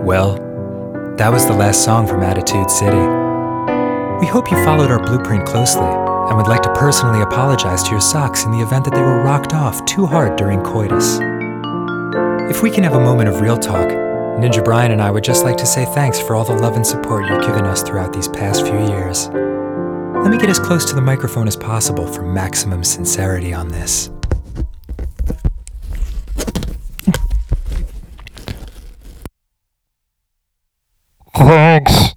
Well, that was the last song from Attitude City. We hope you followed our blueprint closely and would like to personally apologize to your socks in the event that they were rocked off too hard during coitus. If we can have a moment of real talk, Ninja Brian and I would just like to say thanks for all the love and support you've given us throughout these past few years. Let me get as close to the microphone as possible for maximum sincerity on this. Thanks.